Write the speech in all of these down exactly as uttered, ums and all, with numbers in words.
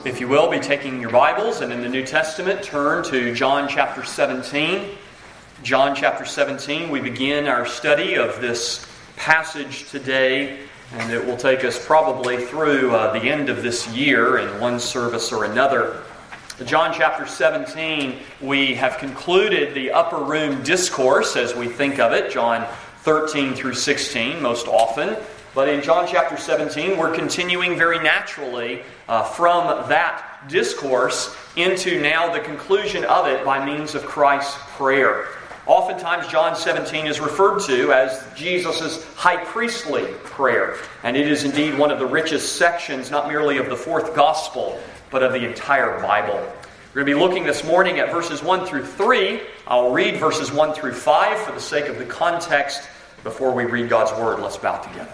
If you will, be taking your Bibles and in the New Testament, turn to John chapter seventeen. John chapter seventeen, we begin our study of this passage today, and it will take us probably through uh, the end of this year in one service or another. John chapter seventeen, we have concluded the upper room discourse as we think of it, John thirteen through sixteen most often. But in John chapter seventeen, we're continuing very naturally uh, from that discourse into now the conclusion of it by means of Christ's prayer. Oftentimes, John seventeen is referred to as Jesus' high priestly prayer. And it is indeed one of the richest sections, not merely of the fourth gospel, but of the entire Bible. We're going to be looking this morning at verses one through three. I'll read verses one through five for the sake of the context before we read God's Word. Let's bow together.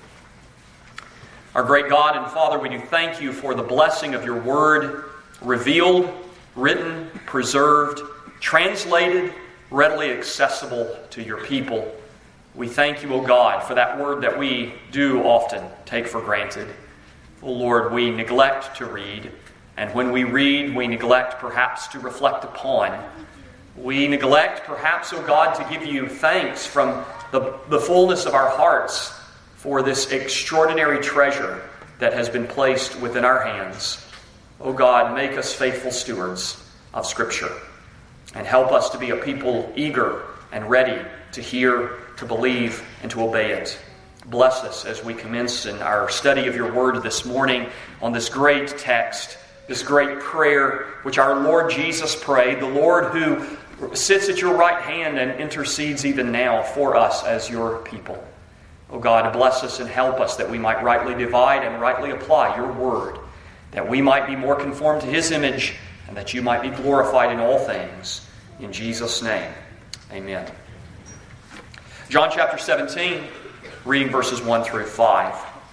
Our great God and Father, we do thank you for the blessing of your Word, revealed, written, preserved, translated, readily accessible to your people. We thank you, O God, for that Word that we do often take for granted. O Lord, we neglect to read, and when we read, we neglect perhaps to reflect upon. We neglect perhaps, O God, to give you thanks from the, the fullness of our hearts for this extraordinary treasure that has been placed within our hands. O God, make us faithful stewards of Scripture and help us to be a people eager and ready to hear, to believe, and to obey it. Bless us as we commence in our study of your Word this morning on this great text, this great prayer which our Lord Jesus prayed, the Lord who sits at your right hand and intercedes even now for us as your people. O God, bless us and help us that we might rightly divide and rightly apply your word, that we might be more conformed to his image, and that you might be glorified in all things. In Jesus' name, amen. John chapter seventeen, reading verses one through five.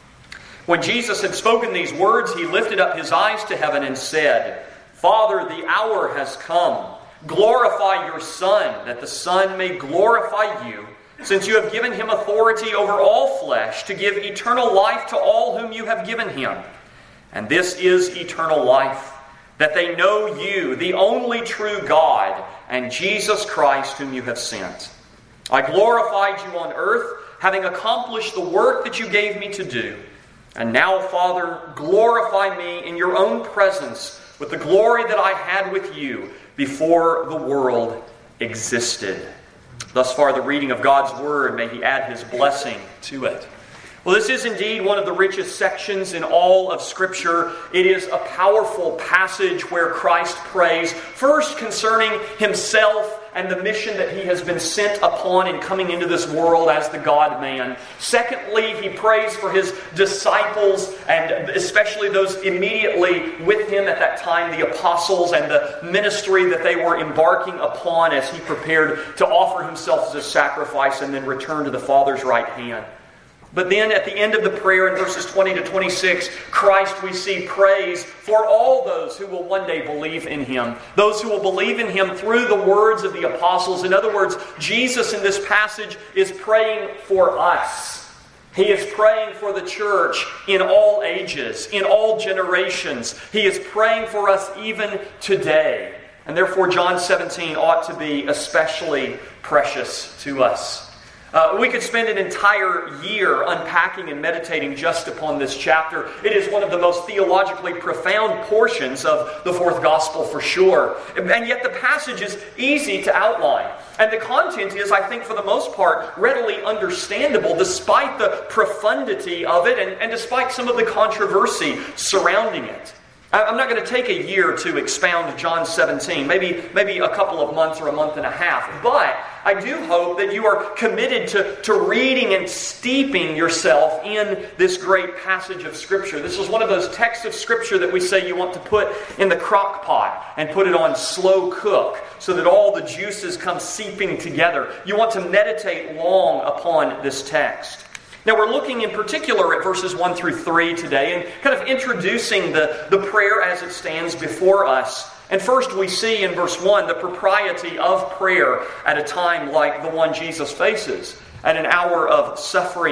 When Jesus had spoken these words, he lifted up his eyes to heaven and said, Father, the hour has come. Glorify your Son, that the Son may glorify you, since you have given him authority over all flesh to give eternal life to all whom you have given him. And this is eternal life, that they know you, the only true God, and Jesus Christ whom you have sent. I glorified you on earth, having accomplished the work that you gave me to do. And now, Father, glorify me in your own presence with the glory that I had with you before the world existed. Thus far, the reading of God's Word, may He add His blessing to it. Well, this is indeed one of the richest sections in all of Scripture. It is a powerful passage where Christ prays, first concerning Himself and the mission that He has been sent upon in coming into this world as the God-man. Secondly, He prays for His disciples, and especially those immediately with Him at that time, the apostles, and the ministry that they were embarking upon as He prepared to offer Himself as a sacrifice and then return to the Father's right hand. But then at the end of the prayer in verses twenty to twenty-six, Christ, we see, prays for all those who will one day believe in Him. Those who will believe in Him through the words of the apostles. In other words, Jesus in this passage is praying for us. He is praying for the church in all ages, in all generations. He is praying for us even today. And therefore John seventeen ought to be especially precious to us. Uh, we could spend an entire year unpacking and meditating just upon this chapter. It is one of the most theologically profound portions of the fourth gospel for sure. And yet the passage is easy to outline. And the content is, I think, for the most part, readily understandable despite the profundity of it and, and despite some of the controversy surrounding it. I'm not going to take a year to expound John seventeen, maybe, maybe a couple of months or a month and a half, but I do hope that you are committed to, to reading and steeping yourself in this great passage of Scripture. This is one of those texts of Scripture that we say you want to put in the crock pot and put it on slow cook so that all the juices come seeping together. You want to meditate long upon this text. Now we're looking in particular at verses one through three today and kind of introducing the, the prayer as it stands before us. And first we see in verse one the propriety of prayer at a time like the one Jesus faces, at an hour of suffering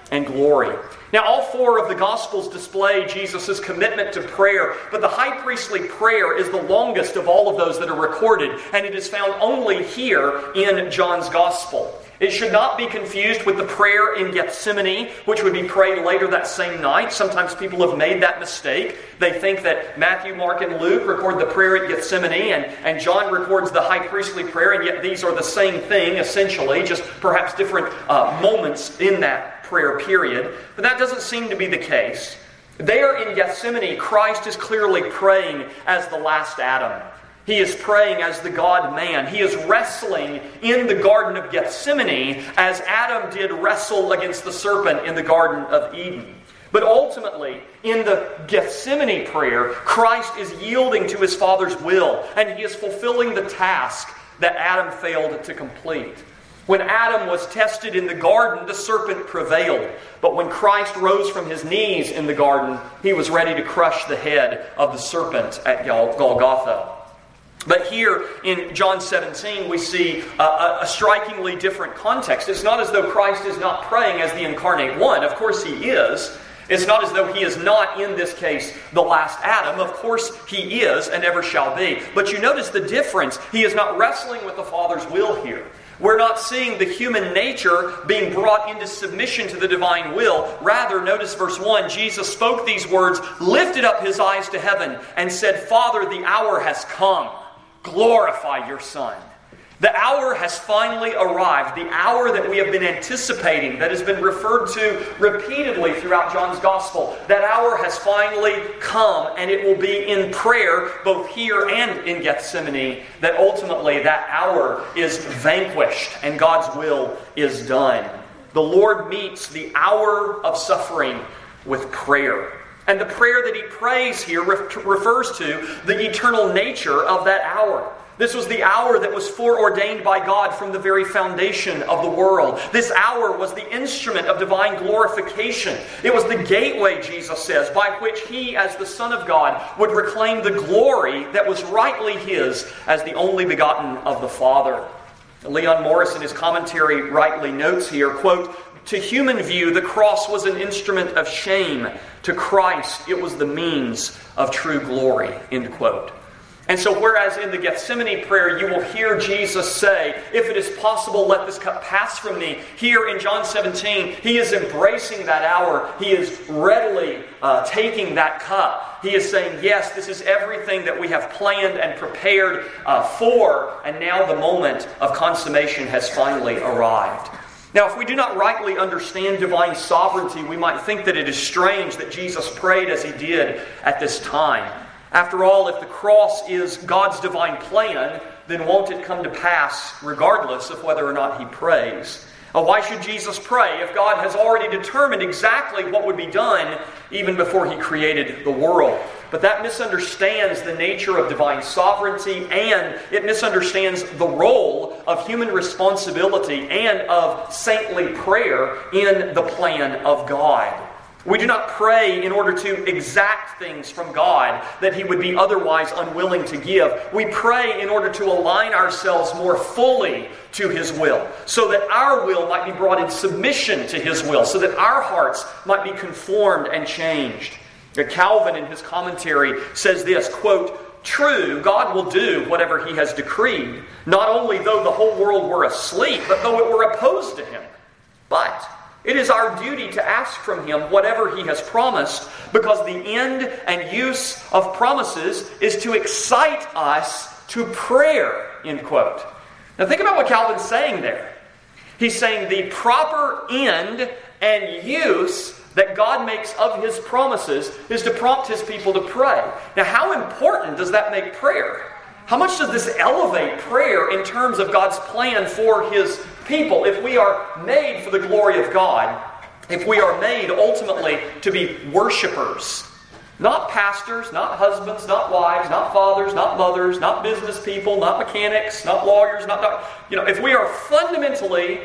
and glory. Now, all four of the Gospels display Jesus' commitment to prayer, but the high priestly prayer is the longest of all of those that are recorded, and it is found only here in John's Gospel. It should not be confused with the prayer in Gethsemane, which would be prayed later that same night. Sometimes people have made that mistake. They think that Matthew, Mark, and Luke record the prayer at Gethsemane, and, and John records the high priestly prayer, and yet these are the same thing, essentially, just perhaps different uh, moments in that prayer period. But that doesn't seem to be the case. There in Gethsemane, Christ is clearly praying as the last Adam. He is praying as the God-man. He is wrestling in the Garden of Gethsemane as Adam did wrestle against the serpent in the Garden of Eden. But ultimately, in the Gethsemane prayer, Christ is yielding to His Father's will, and He is fulfilling the task that Adam failed to complete. When Adam was tested in the garden, the serpent prevailed. But when Christ rose from His knees in the garden, He was ready to crush the head of the serpent at Golgotha. But here in John seventeen, we see a, a, a strikingly different context. It's not as though Christ is not praying as the incarnate one. Of course He is. It's not as though He is not, in this case, the last Adam. Of course He is and ever shall be. But you notice the difference. He is not wrestling with the Father's will here. We're not seeing the human nature being brought into submission to the divine will. Rather, notice verse one, Jesus spoke these words, lifted up His eyes to heaven, and said, Father, the hour has come. Glorify your Son. The hour has finally arrived. The hour that we have been anticipating, that has been referred to repeatedly throughout John's Gospel. That hour has finally come, and it will be in prayer, both here and in Gethsemane, that ultimately that hour is vanquished and God's will is done. The Lord meets the hour of suffering with prayer. And the prayer that He prays here refers to the eternal nature of that hour. This was the hour that was foreordained by God from the very foundation of the world. This hour was the instrument of divine glorification. It was the gateway, Jesus says, by which He, as the Son of God, would reclaim the glory that was rightly His as the only begotten of the Father. Leon Morris, in his commentary, rightly notes here, quote, to human view, the cross was an instrument of shame. To Christ, it was the means of true glory. End quote. And so whereas in the Gethsemane prayer you will hear Jesus say, if it is possible, let this cup pass from me. Here in John seventeen, He is embracing that hour. He is readily uh, taking that cup. He is saying, yes, this is everything that we have planned and prepared uh, for, and now the moment of consummation has finally arrived. Now, if we do not rightly understand divine sovereignty, we might think that it is strange that Jesus prayed as He did at this time. After all, if the cross is God's divine plan, then won't it come to pass regardless of whether or not He prays? Uh, why should Jesus pray if God has already determined exactly what would be done even before He created the world? But that misunderstands the nature of divine sovereignty, and it misunderstands the role of human responsibility and of saintly prayer in the plan of God. We do not pray in order to exact things from God that He would be otherwise unwilling to give. We pray in order to align ourselves more fully to His will, so that our will might be brought in submission to His will, so that our hearts might be conformed and changed. Calvin, in his commentary, says this, quote, true, God will do whatever He has decreed, not only though the whole world were asleep, but though it were opposed to Him. But it is our duty to ask from Him whatever He has promised, because the end and use of promises is to excite us to prayer, end quote. Now think about what Calvin's saying there. He's saying the proper end and use that God makes of His promises is to prompt His people to pray. Now, how important does that make prayer? How much does this elevate prayer in terms of God's plan for His people? If we are made for the glory of God, if we are made ultimately to be worshipers, not pastors, not husbands, not wives, not fathers, not mothers, not business people, not mechanics, not lawyers, not, you know, if we are fundamentally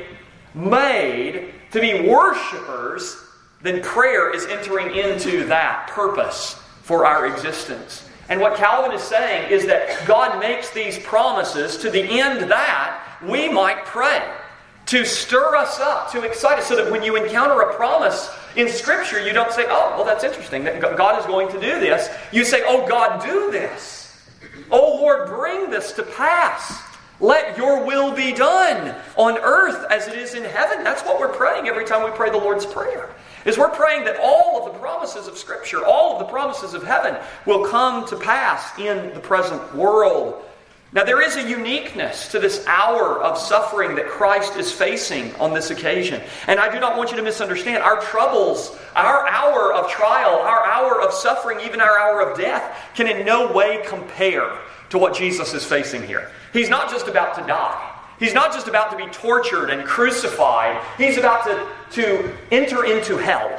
made to be worshipers, then prayer is entering into that purpose for our existence. And what Calvin is saying is that God makes these promises to the end that we might pray. to stir us up, to excite us, so that when you encounter a promise in Scripture, you don't say, oh, well, that's interesting, that God is going to do this. You say, oh, God, do this. Oh, Lord, bring this to pass. Let your will be done on earth as it is in heaven. That's what we're praying every time we pray the Lord's Prayer. Is we're praying that all of the promises of Scripture, all of the promises of heaven will come to pass in the present world. Now, there is a uniqueness to this hour of suffering that Christ is facing on this occasion. And I do not want you to misunderstand. Our troubles, our hour of trial, our hour of suffering, even our hour of death, can in no way compare to what Jesus is facing here. He's not just about to die. He's not just about to be tortured and crucified. He's about to, to enter into hell.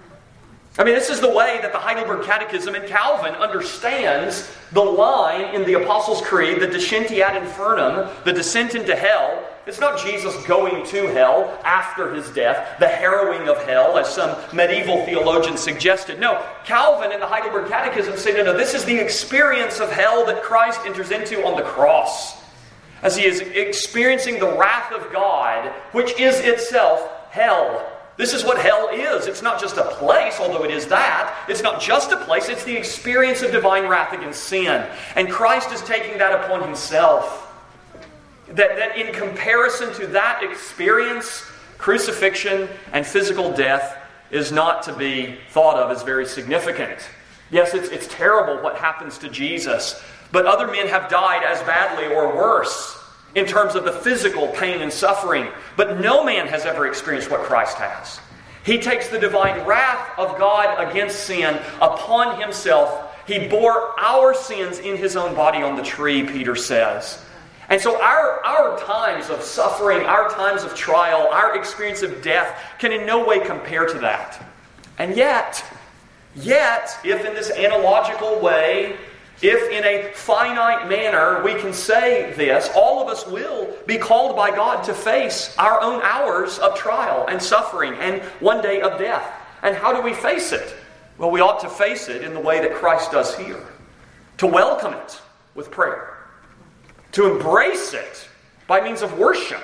I mean, this is the way that the Heidelberg Catechism and Calvin understands the line in the Apostles' Creed, the descenti ad infernum, the descent into hell. It's not Jesus going to hell after his death, the harrowing of hell, as some medieval theologians suggested. No, Calvin and the Heidelberg Catechism say, no, no, this is the experience of hell that Christ enters into on the cross, as he is experiencing the wrath of God, which is itself hell. This is what hell is. It's not just a place, although it is that. It's not just a place. It's the experience of divine wrath against sin. And Christ is taking that upon himself. That, that in comparison to that experience, crucifixion and physical death is not to be thought of as very significant. Yes, it's, it's terrible what happens to Jesus, but other men have died as badly or worse in terms of the physical pain and suffering. But no man has ever experienced what Christ has. He takes the divine wrath of God against sin upon himself. He bore our sins in his own body on the tree, Peter says. And so our, our times of suffering, our times of trial, our experience of death can in no way compare to that. And yet, yet, if in this analogical way, if in a finite manner we can say this, all of us will be called by God to face our own hours of trial and suffering and one day of death. And how do we face it? Well, we ought to face it in the way that Christ does here. To welcome it with prayer. To embrace it by means of worship.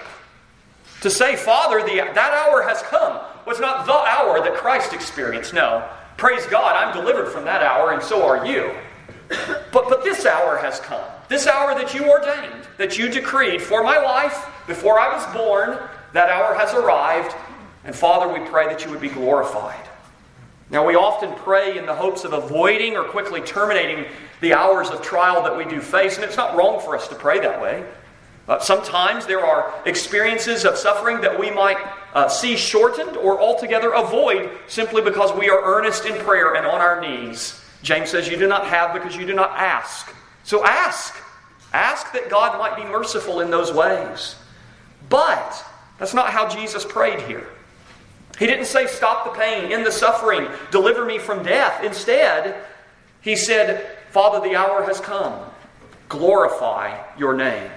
To say, Father, the, that hour has come. Well, it's not the hour that Christ experienced. No. Praise God, I'm delivered from that hour, and so are you. But, but this hour has come. This hour that you ordained, that you decreed for my life before I was born, that hour has arrived. And Father, we pray that you would be glorified. Now, we often pray in the hopes of avoiding or quickly terminating the hours of trial that we do face. And it's not wrong for us to pray that way. Uh, sometimes there are experiences of suffering that we might uh, see shortened or altogether avoid simply because we are earnest in prayer and on our knees. James says you do not have because you do not ask. So ask. Ask that God might be merciful in those ways. But that's not how Jesus prayed here. He didn't say, stop the pain, end the suffering, deliver me from death. Instead, he said, Father, the hour has come. Glorify your name.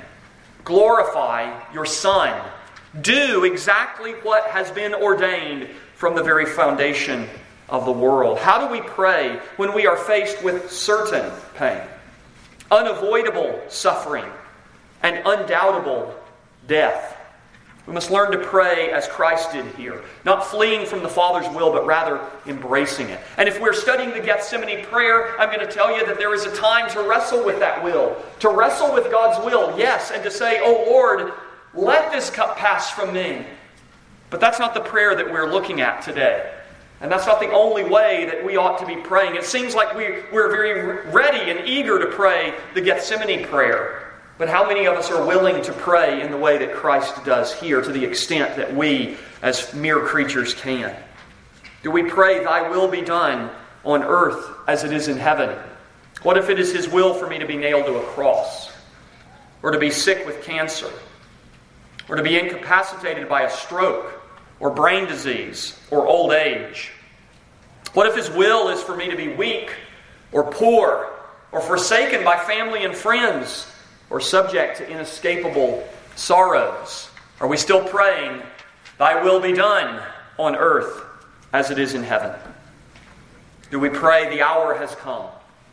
Glorify your Son. Do exactly what has been ordained from the very foundation of the world. How do we pray when we are faced with certain pain, unavoidable suffering, and undoubtable death? We must learn to pray as Christ did here, not fleeing from the Father's will, but rather embracing it. And if we're studying the Gethsemane prayer, I'm going to tell you that there is a time to wrestle with that will, to wrestle with God's will, yes, and to say, oh Lord, let this cup pass from me. But that's not the prayer that we're looking at today. And that's not the only way that we ought to be praying. It seems like we, we're very ready and eager to pray the Gethsemane prayer. But how many of us are willing to pray in the way that Christ does here to the extent that we, as mere creatures, can? Do we pray, thy will be done on earth as it is in heaven? What if it is his will for me to be nailed to a cross? Or to be sick with cancer? Or to be incapacitated by a stroke? Or brain disease, or old age? What if his will is for me to be weak, or poor, or forsaken by family and friends, or subject to inescapable sorrows? Are we still praying, thy will be done on earth as it is in heaven? Do we pray, the hour has come?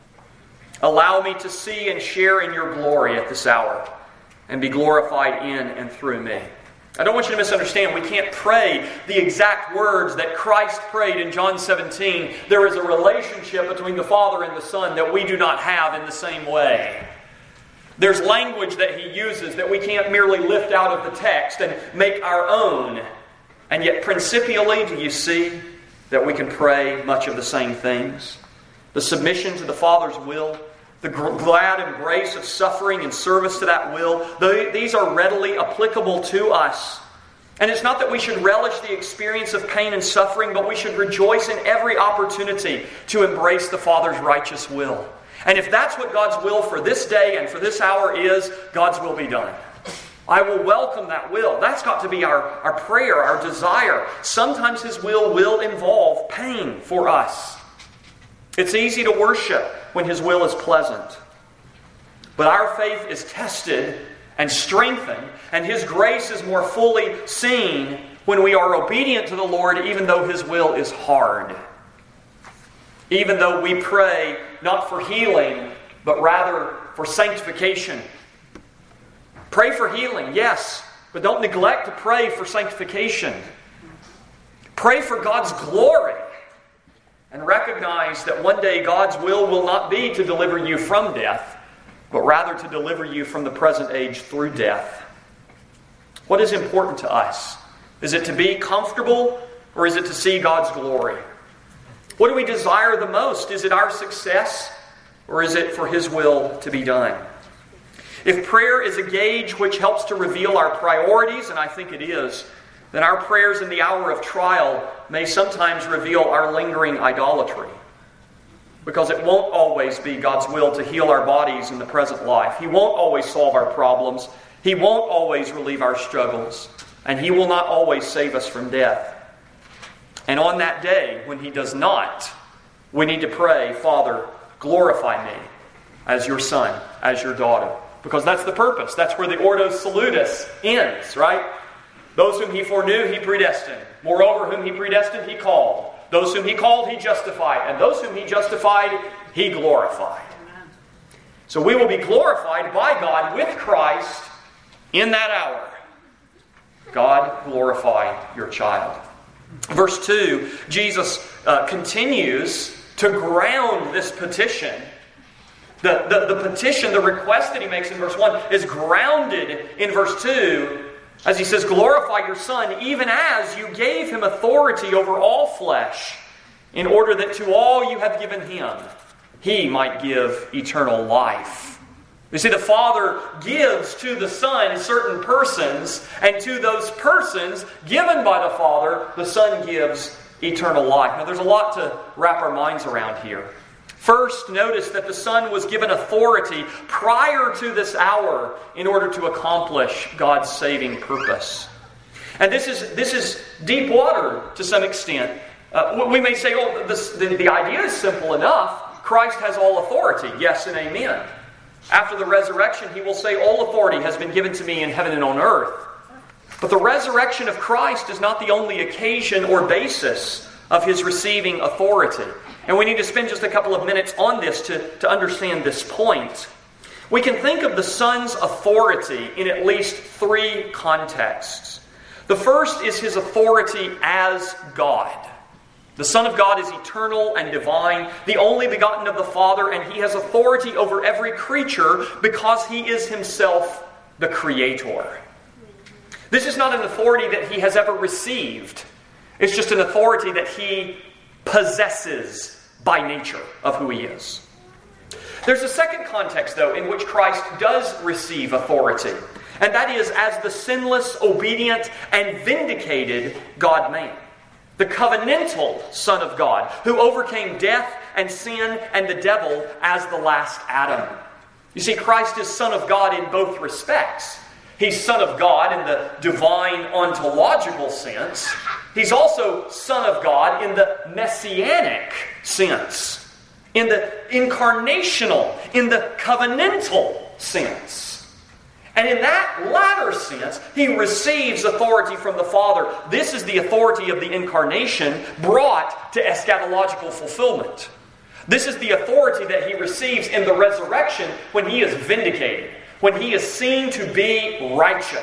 Allow me to see and share in your glory at this hour, and be glorified in and through me. I don't want you to misunderstand. We can't pray the exact words that Christ prayed in John seventeen. There is a relationship between the Father and the Son that we do not have in the same way. There's language that he uses that we can't merely lift out of the text and make our own. And yet, principially, do you see that we can pray much of the same things? The submission to the Father's will, the glad embrace of suffering in service to that will, these are readily applicable to us. And it's not that we should relish the experience of pain and suffering, but we should rejoice in every opportunity to embrace the Father's righteous will. And if that's what God's will for this day and for this hour is, God's will be done. I will welcome that will. That's got to be our, our prayer, our desire. Sometimes His will will involve pain for us. It's easy to worship when His will is pleasant. But our faith is tested and strengthened, and His grace is more fully seen when we are obedient to the Lord, even though His will is hard. Even though we pray not for healing, but rather for sanctification. Pray for healing, yes, but don't neglect to pray for sanctification. Pray for God's glory, and recognize that one day God's will will not be to deliver you from death, but rather to deliver you from the present age through death. What is important to us? Is it to be comfortable, or is it to see God's glory? What do we desire the most? Is it our success, or is it for His will to be done? If prayer is a gauge which helps to reveal our priorities, and I think it is, then our prayers in the hour of trial may sometimes reveal our lingering idolatry. Because it won't always be God's will to heal our bodies in the present life. He won't always solve our problems. He won't always relieve our struggles. And He will not always save us from death. And on that day, when He does not, we need to pray, Father, glorify me as your son, as your daughter. Because that's the purpose. That's where the Ordo Salutis ends, right? Those whom He foreknew, He predestined. Moreover, whom He predestined, He called. Those whom He called, He justified. And those whom He justified, He glorified. So we will be glorified by God with Christ in that hour. God, glorify your child. Verse two, Jesus uh, continues to ground this petition. The, the, the petition, the request that He makes in verse one is grounded in verse two as He says, glorify your Son, even as you gave Him authority over all flesh, in order that to all you have given Him, He might give eternal life. You see, the Father gives to the Son certain persons, and to those persons given by the Father, the Son gives eternal life. Now, there's a lot to wrap our minds around here. First, notice that the Son was given authority prior to this hour in order to accomplish God's saving purpose. And this is this is deep water to some extent. Uh, we may say, oh, this, the, the idea is simple enough. Christ has all authority. Yes and amen. After the resurrection, He will say, all authority has been given to me in heaven and on earth. But the resurrection of Christ is not the only occasion or basis of His receiving authority. And we need to spend just a couple of minutes on this to, to understand this point. We can think of the Son's authority in at least three contexts. The first is His authority as God. The Son of God is eternal and divine, the only begotten of the Father, and He has authority over every creature because He is Himself the Creator. This is not an authority that He has ever received. It's just an authority that He possesses by nature of who He is. There's a second context, though, in which Christ does receive authority, and that is as the sinless, obedient, and vindicated God-man. The covenantal Son of God, who overcame death and sin and the devil as the last Adam. You see, Christ is Son of God in both respects. He's Son of God in the divine ontological sense. He's also Son of God in the messianic sense. In the incarnational, in the covenantal sense. And in that latter sense, He receives authority from the Father. This is the authority of the incarnation brought to eschatological fulfillment. This is the authority that He receives in the resurrection when He is vindicated, when He is seen to be righteous,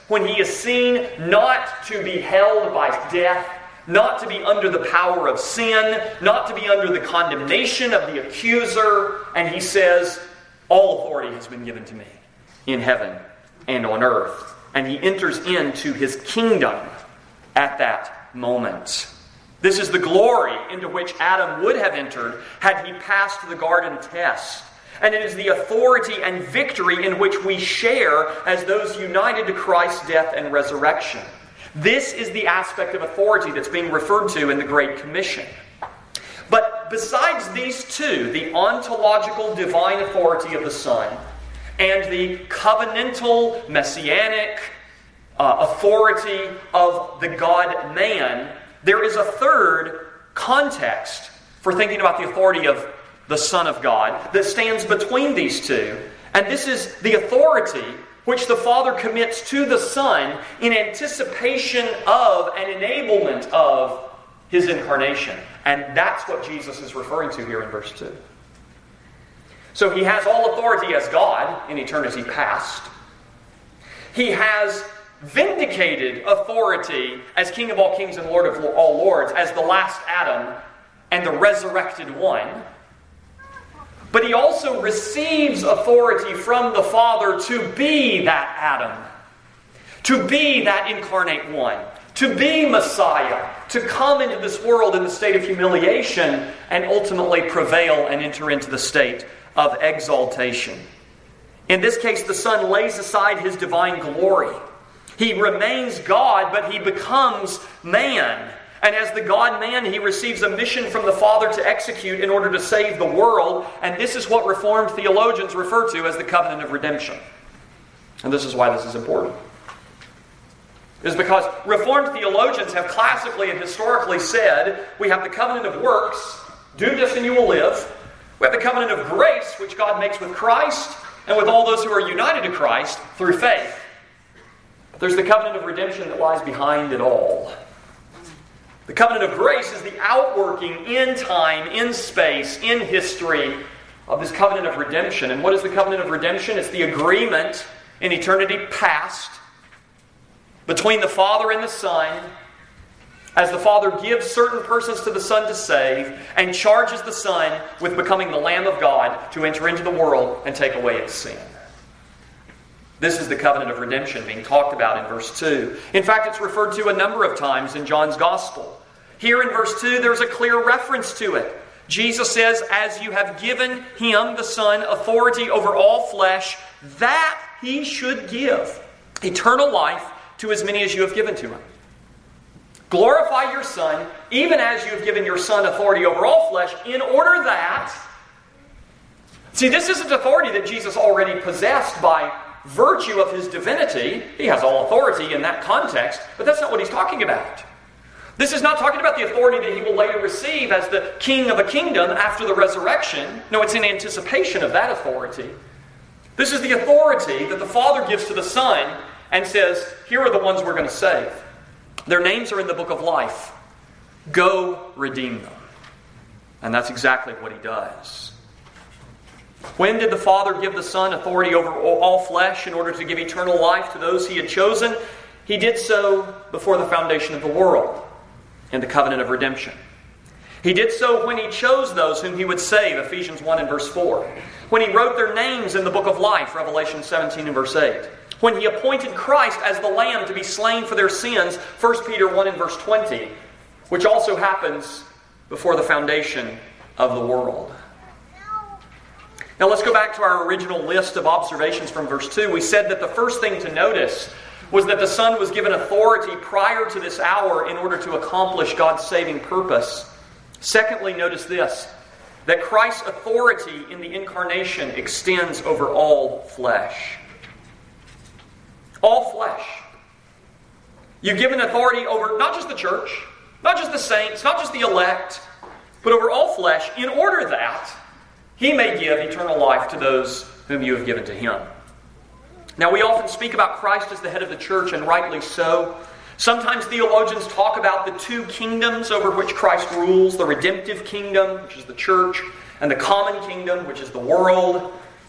when he is seen not to be held by death, not to be under the power of sin, not to be under the condemnation of the accuser, and he says, all authority has been given to me in heaven and on earth. And he enters into his kingdom at that moment. This is the glory into which Adam would have entered had he passed the garden test. And it is the authority and victory in which we share as those united to Christ's death and resurrection. This is the aspect of authority that's being referred to in the Great Commission. But besides these two, the ontological divine authority of the Son and the covenantal messianic uh, authority of the God-man, there is a third context for thinking about the authority of the Son of God that stands between these two. And this is the authority which the Father commits to the Son in anticipation of and enablement of His incarnation. And that's what Jesus is referring to here in verse two. So He has all authority as God in eternity past. He has vindicated authority as King of all kings and Lord of all lords, as the last Adam and the resurrected one. But He also receives authority from the Father to be that Adam, to be that incarnate one, to be Messiah, to come into this world in the state of humiliation and ultimately prevail and enter into the state of exaltation. In this case, the Son lays aside His divine glory. He remains God, but He becomes man. And as the God-man, He receives a mission from the Father to execute in order to save the world. And this is what Reformed theologians refer to as the covenant of redemption. And this is why this is important. It is because Reformed theologians have classically and historically said, we have the covenant of works, do this and you will live. We have the covenant of grace, which God makes with Christ and with all those who are united to Christ through faith. But there's the covenant of redemption that lies behind it all. The covenant of grace is the outworking in time, in space, in history of this covenant of redemption. And what is the covenant of redemption? It's the agreement in eternity past between the Father and the Son, as the Father gives certain persons to the Son to save and charges the Son with becoming the Lamb of God to enter into the world and take away its sin. This is the covenant of redemption being talked about in verse two. In fact, it's referred to a number of times in John's Gospel. Here in verse two, there's a clear reference to it. Jesus says, as you have given Him, the Son, authority over all flesh, that He should give eternal life to as many as you have given to Him. Glorify your Son, even as you have given your Son authority over all flesh, in order that... See, this isn't authority that Jesus already possessed by virtue of His divinity. He has all authority in that context, but that's not what He's talking about. This is not talking about the authority that He will later receive as the king of a kingdom after the resurrection. No, it's in anticipation of that authority. This is the authority that the Father gives to the Son and says, here are the ones we're going to save. Their names are in the book of life. Go redeem them. And that's exactly what He does. When did the Father give the Son authority over all flesh in order to give eternal life to those He had chosen? He did so before the foundation of the world in the covenant of redemption. He did so when He chose those whom He would save, Ephesians one and verse four. When He wrote their names in the book of life, Revelation seventeen and verse eight. When He appointed Christ as the Lamb to be slain for their sins, First Peter one and verse twenty, which also happens before the foundation of the world. Now let's go back to our original list of observations from verse two. We said that the first thing to notice was that the Son was given authority prior to this hour in order to accomplish God's saving purpose. Secondly, notice this, that Christ's authority in the incarnation extends over all flesh. All flesh. You've given authority over not just the church, not just the saints, not just the elect, but over all flesh in order that He may give eternal life to those whom you have given to Him. Now, we often speak about Christ as the head of the church, and rightly so. Sometimes theologians talk about the two kingdoms over which Christ rules, the redemptive kingdom, which is the church, and the common kingdom, which is the world.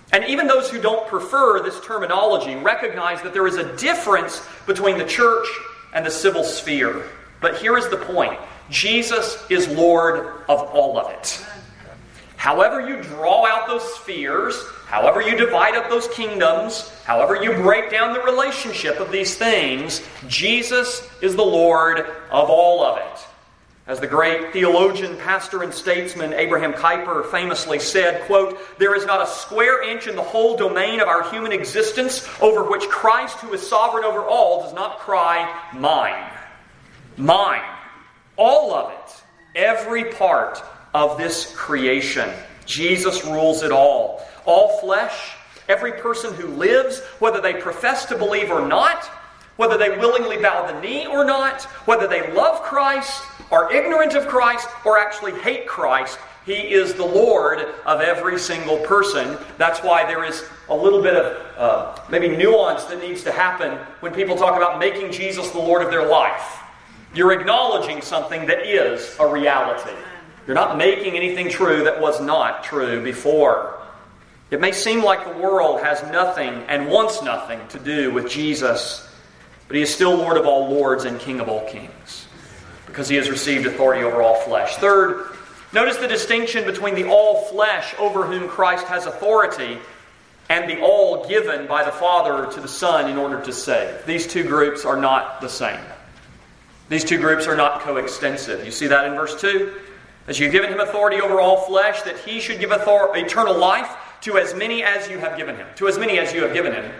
And even those who don't prefer this terminology recognize that there is a difference between the church and the civil sphere. But here is the point. Jesus is Lord of all of it. However you draw out those spheres, however you divide up those kingdoms, however you break down the relationship of these things, Jesus is the Lord of all of it. As the great theologian, pastor, and statesman Abraham Kuyper famously said, quote, "There is not a square inch in the whole domain of our human existence over which Christ, who is sovereign over all, does not cry, 'Mine.'" Mine. All of it. Every part of this creation. Jesus rules it all. All flesh, every person who lives, whether they profess to believe or not, whether they willingly bow the knee or not, whether they love Christ, are ignorant of Christ, or actually hate Christ, He is the Lord of every single person. That's why there is a little bit of uh, maybe nuance that needs to happen when people talk about making Jesus the Lord of their life. You're acknowledging something that is a reality. You're not making anything true that was not true before. It may seem like the world has nothing and wants nothing to do with Jesus, but He is still Lord of all lords and King of all kings, because He has received authority over all flesh. Third, notice the distinction between the all flesh over whom Christ has authority and the all given by the Father to the Son in order to save. These two groups are not the same. These two groups are not coextensive. You see that in verse two? As you've given Him authority over all flesh, that He should give author- eternal life to as many as you have given Him. To as many as you have given Him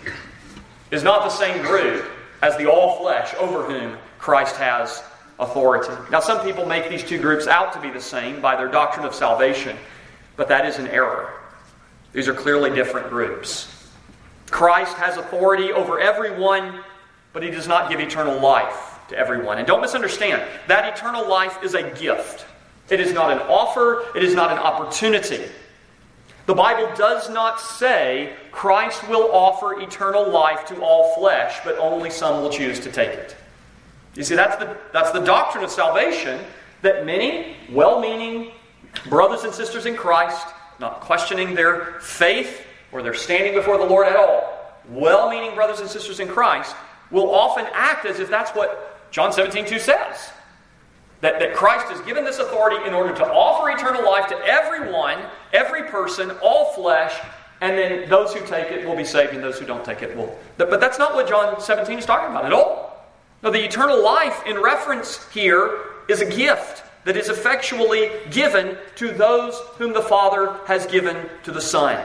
is not the same group as the all flesh over whom Christ has authority. Now, some people make these two groups out to be the same by their doctrine of salvation, but that is an error. These are clearly different groups. Christ has authority over everyone, but He does not give eternal life to everyone. And don't misunderstand, that eternal life is a gift. It is not an offer, it is not an opportunity. The Bible does not say Christ will offer eternal life to all flesh, but only some will choose to take it. You see, that's the, that's the doctrine of salvation that many well-meaning brothers and sisters in Christ, not questioning their faith or their standing before the Lord at all, well-meaning brothers and sisters in Christ will often act as if that's what John seventeen two says. That, that Christ has given this authority in order to offer eternal life to everyone, every person, all flesh, and then those who take it will be saved and those who don't take it will. But that's not what John seventeen is talking about at all. No, the eternal life in reference here is a gift that is effectually given to those whom the Father has given to the Son.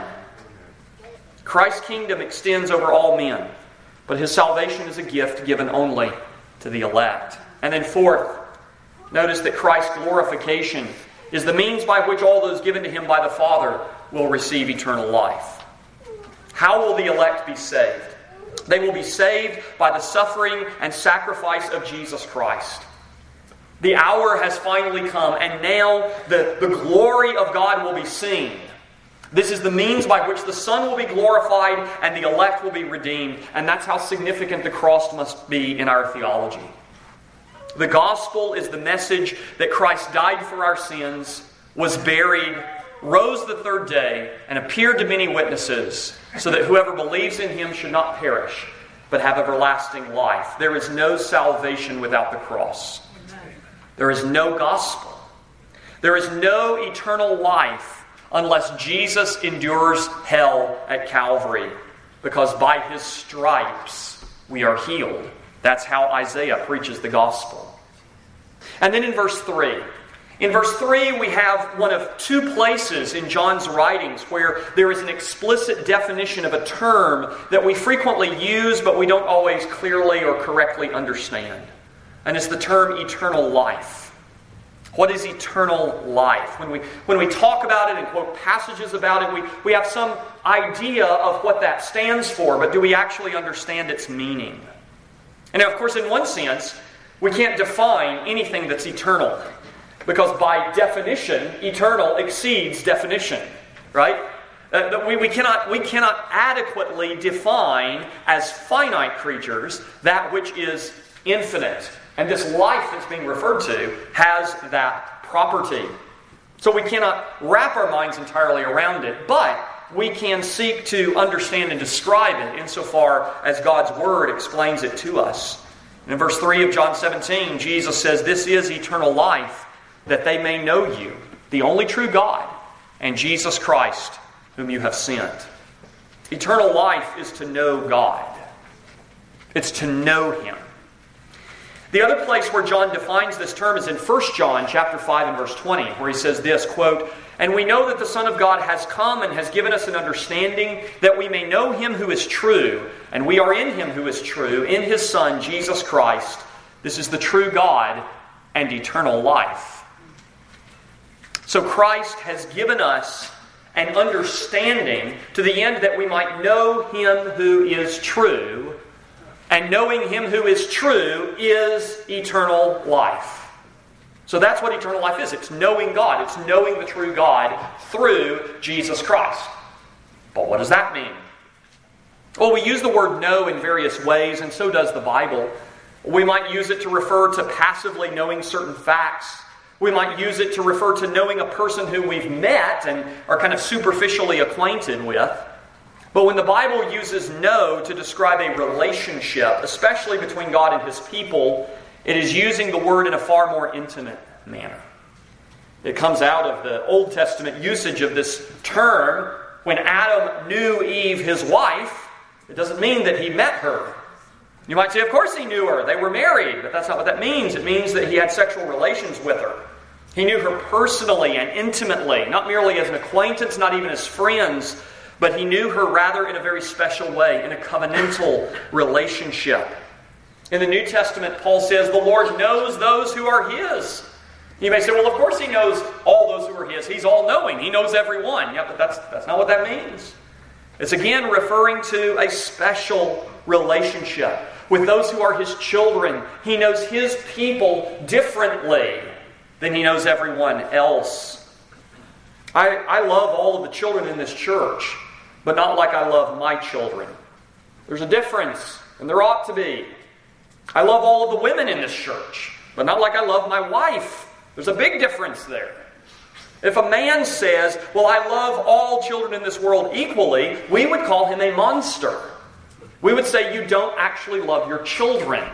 Christ's kingdom extends over all men, but His salvation is a gift given only to the elect. And then fourth, notice that Christ's glorification is the means by which all those given to Him by the Father will receive eternal life. How will the elect be saved? They will be saved by the suffering and sacrifice of Jesus Christ. The hour has finally come, and now the, the glory of God will be seen. This is the means by which the Son will be glorified and the elect will be redeemed. And that's how significant the cross must be in our theology. The gospel is the message that Christ died for our sins, was buried, rose the third day, and appeared to many witnesses, so that whoever believes in Him should not perish, but have everlasting life. There is no salvation without the cross. There is no gospel. There is no eternal life unless Jesus endures hell at Calvary, because by His stripes we are healed. That's how Isaiah preaches the gospel. And then in verse three, in verse three we have one of two places in John's writings where there is an explicit definition of a term that we frequently use but we don't always clearly or correctly understand. And it's the term eternal life. What is eternal life? When we when we talk about it and quote passages about it, we, we have some idea of what that stands for, but do we actually understand its meaning? And now, of course, in one sense, we can't define anything that's eternal, because by definition, eternal exceeds definition, right? Uh, we, we, cannot, we cannot adequately define as finite creatures that which is infinite. And this life that's being referred to has that property. So we cannot wrap our minds entirely around it. But we can seek to understand and describe it insofar as God's Word explains it to us. And in verse three of John seventeen, Jesus says, "This is eternal life, that they may know you, the only true God, and Jesus Christ, whom you have sent." Eternal life is to know God. It's to know Him. The other place where John defines this term is in First John chapter five and verse twenty, where he says this, quote, "And we know that the Son of God has come and has given us an understanding that we may know Him who is true, and we are in Him who is true, in His Son, Jesus Christ. This is the true God and eternal life." So Christ has given us an understanding to the end that we might know Him who is true, and knowing Him who is true is eternal life. So that's what eternal life is. It's knowing God. It's knowing the true God through Jesus Christ. But what does that mean? Well, we use the word know in various ways, and so does the Bible. We might use it to refer to passively knowing certain facts. We might use it to refer to knowing a person who we've met and are kind of superficially acquainted with. But when the Bible uses know to describe a relationship, especially between God and His people, it is using the word in a far more intimate manner. It comes out of the Old Testament usage of this term. When Adam knew Eve, his wife, it doesn't mean that he met her. You might say, of course he knew her. They were married. But that's not what that means. It means that he had sexual relations with her. He knew her personally and intimately, not merely as an acquaintance, not even as friends, but he knew her rather in a very special way, in a covenantal relationship. In the New Testament, Paul says, the Lord knows those who are His. You may say, well, of course He knows all those who are His. He's all-knowing. He knows everyone. Yeah, but that's, that's not what that means. It's again referring to a special relationship with those who are His children. He knows His people differently than He knows everyone else. I, I love all of the children in this church, but not like I love my children. There's a difference, and there ought to be. I love all of the women in this church, but not like I love my wife. There's a big difference there. If a man says, well, I love all children in this world equally, we would call him a monster. We would say you don't actually love your children.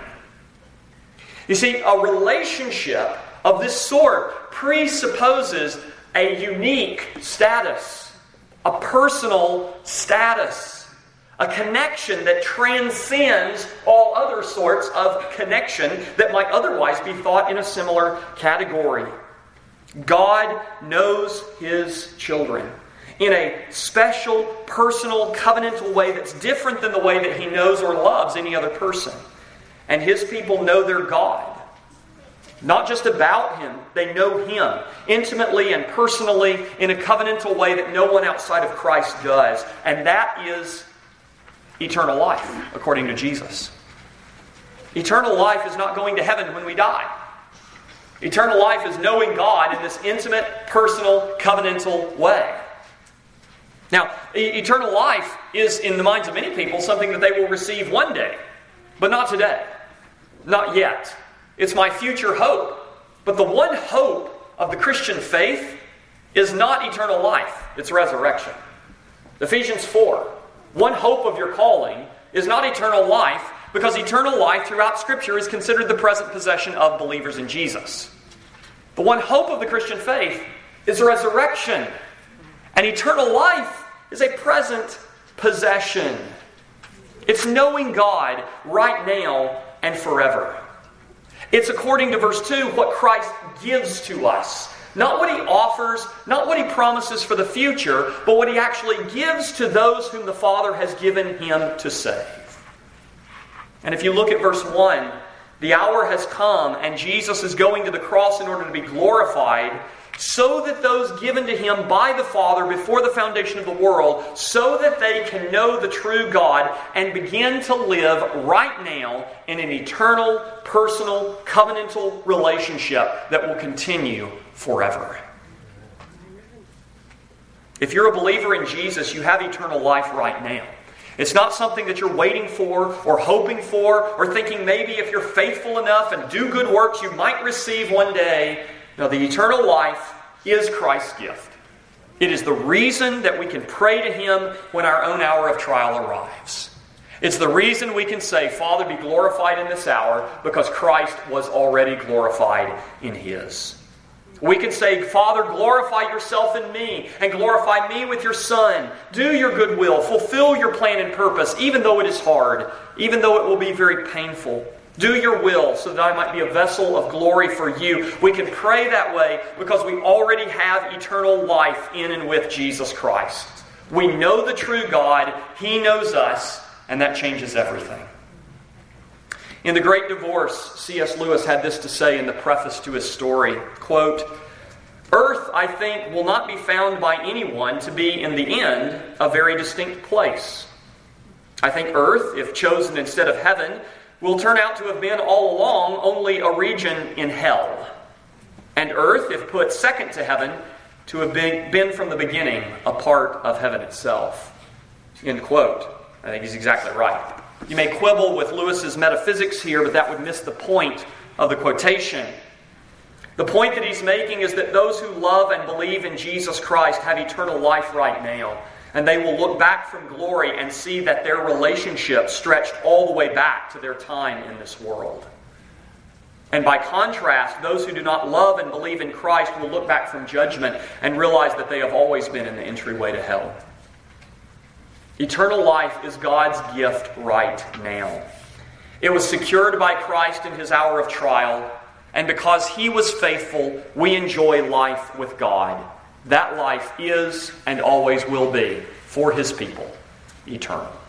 You see, a relationship of this sort presupposes a unique status, a personal status, a connection that transcends all other sorts of connection that might otherwise be thought in a similar category. God knows His children in a special, personal, covenantal way that's different than the way that He knows or loves any other person. And His people know their God. Not just about Him, they know Him intimately and personally in a covenantal way that no one outside of Christ does. And that is eternal life, according to Jesus. Eternal life is not going to heaven when we die. Eternal life is knowing God in this intimate, personal, covenantal way. Now, e- eternal life is, in the minds of many people, something that they will receive one day, but not today. Not yet. It's my future hope. But the one hope of the Christian faith is not eternal life. It's resurrection. Ephesians four. One hope of your calling is not eternal life, because eternal life throughout Scripture is considered the present possession of believers in Jesus. The one hope of the Christian faith is resurrection. And eternal life is a present possession. It's knowing God right now and forever. It's, according to verse two, what Christ gives to us. Not what He offers, not what He promises for the future, but what He actually gives to those whom the Father has given Him to save. And if you look at verse one, the hour has come and Jesus is going to the cross in order to be glorified, so that those given to Him by the Father before the foundation of the world, so that they can know the true God and begin to live right now in an eternal, personal, covenantal relationship that will continue forever. If you're a believer in Jesus, you have eternal life right now. It's not something that you're waiting for or hoping for or thinking maybe if you're faithful enough and do good works you might receive one day. No, the eternal life is Christ's gift. It is the reason that we can pray to Him when our own hour of trial arrives. It's the reason we can say, Father, be glorified in this hour, because Christ was already glorified in His. We can say, Father, glorify yourself in me, and glorify me with your Son. Do your good will. Fulfill your plan and purpose, even though it is hard, even though it will be very painful. Do your will so that I might be a vessel of glory for you. We can pray that way because we already have eternal life in and with Jesus Christ. We know the true God. He knows us, and that changes everything. In The Great Divorce, C S Lewis had this to say in the preface to his story, quote, "Earth, I think, will not be found by anyone to be, in the end, a very distinct place. I think earth, if chosen instead of heaven, will turn out to have been all along only a region in hell. And earth, if put second to heaven, to have been, been from the beginning a part of heaven itself." End quote. I think he's exactly right. You may quibble with Lewis's metaphysics here, but that would miss the point of the quotation. The point that he's making is that those who love and believe in Jesus Christ have eternal life right now. And they will look back from glory and see that their relationship stretched all the way back to their time in this world. And by contrast, those who do not love and believe in Christ will look back from judgment and realize that they have always been in the entryway to hell. Eternal life is God's gift right now. It was secured by Christ in His hour of trial, and because He was faithful, we enjoy life with God. That life is and always will be, for His people, eternal.